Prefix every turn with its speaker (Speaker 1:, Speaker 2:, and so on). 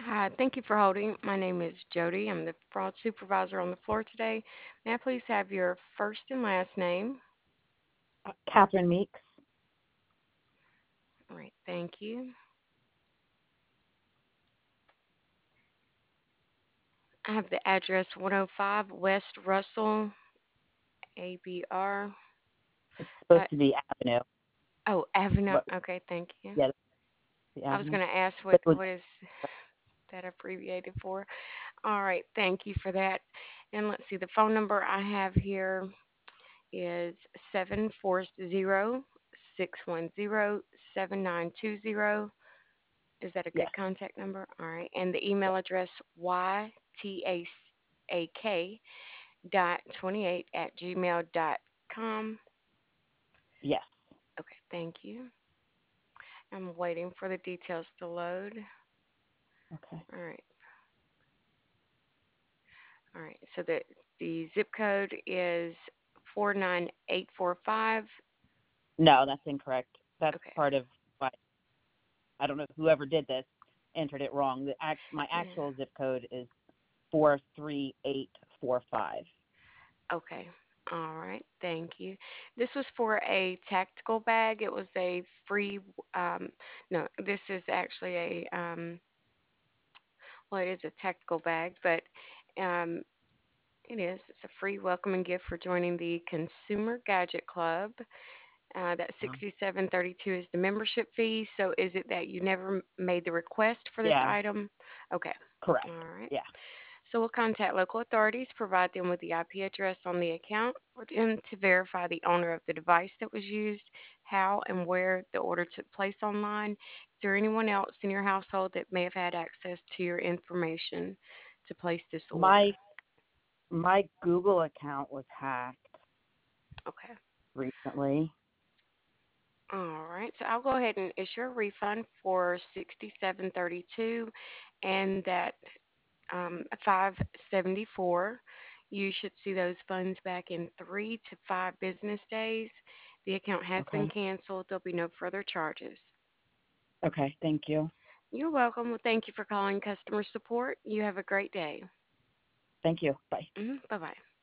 Speaker 1: Hi, thank you for holding. My name is Jody. I'm the fraud supervisor on the floor today. May I please have your first and last name?
Speaker 2: Catherine Meeks.
Speaker 1: All right, thank you. I have the address 105 West Russell, ABR.
Speaker 2: It's
Speaker 1: Uh,
Speaker 2: supposed to be Avenue,
Speaker 1: oh, Avenue.
Speaker 2: but
Speaker 1: Okay, thank you.
Speaker 2: yeah, the
Speaker 1: I was
Speaker 2: Avenue.
Speaker 1: going to ask
Speaker 2: But it was
Speaker 1: what is that abbreviated for. All right, thank you for that. And let's see, the phone number I have here is 740-610-7920. Is that a good
Speaker 2: yes,
Speaker 1: contact number? All right. And the email
Speaker 2: yes,
Speaker 1: address ytak.28@gmail.com.
Speaker 2: yes.
Speaker 1: Okay, thank you. I'm waiting for the details to load.
Speaker 2: Okay.
Speaker 1: All right. All right. So the zip code is 49845.
Speaker 2: No, that's incorrect. That's
Speaker 1: Okay.
Speaker 2: part of why I don't know whoever did this entered it wrong. My
Speaker 1: Yeah.
Speaker 2: actual zip code is 43845.
Speaker 1: Okay. All right. Thank you. This was for a tactical bag. It was a free, no, this is actually well, it is a tactical bag, but um, it is. It's a free welcoming gift for joining the Consumer Gadget Club. That
Speaker 2: Um,
Speaker 1: 6732 is the membership fee. So is it that you never made the request for this
Speaker 2: yeah,
Speaker 1: item? Okay.
Speaker 2: correct.
Speaker 1: All right.
Speaker 2: Yeah.
Speaker 1: So we'll contact local authorities, provide them with the IP address on the account for them to verify the owner of the device that was used, how and where the order took place online. Is there anyone else in your household that may have had access to your information to place this order?
Speaker 2: My my Google account was hacked
Speaker 1: Okay.
Speaker 2: recently.
Speaker 1: All right. So I'll go ahead and issue a refund for 6732 and that 574. You should see those funds back in 3 to 5 business days. The account has been
Speaker 2: Okay.
Speaker 1: canceled. There'll be no further charges.
Speaker 2: Okay. Thank you.
Speaker 1: You're welcome. Well, thank you for calling customer support. You have a great day.
Speaker 2: Thank you. Bye.
Speaker 1: Bye bye.